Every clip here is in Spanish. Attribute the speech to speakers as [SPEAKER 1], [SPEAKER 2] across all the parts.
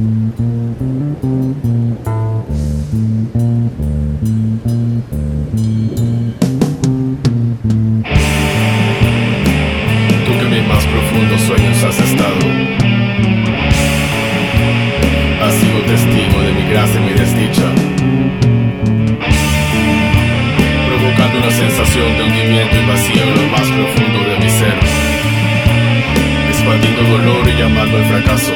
[SPEAKER 1] Tú que en mis más profundos sueños has estado, has sido testigo de mi gracia y mi desdicha, provocando una sensación de hundimiento y vacío en lo más profundo de mi ser, expandiendo dolor y llamando al fracaso.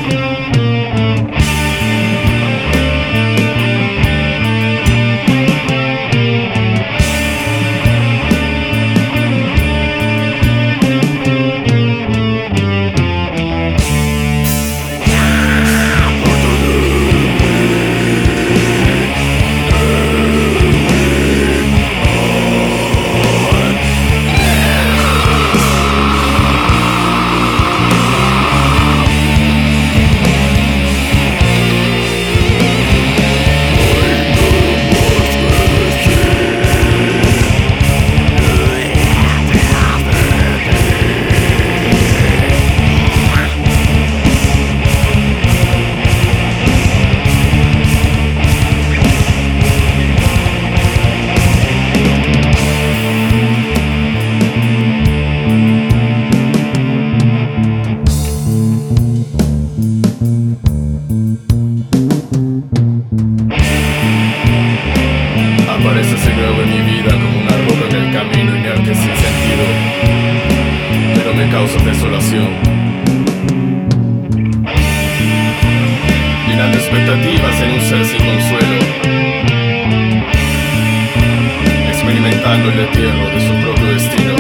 [SPEAKER 1] Apareces de nuevo en mi vida como una roca en el camino inerte sin sentido, pero me causas desolación, llenando expectativas en un ser sin consuelo, experimentando el destierro de su propio destino.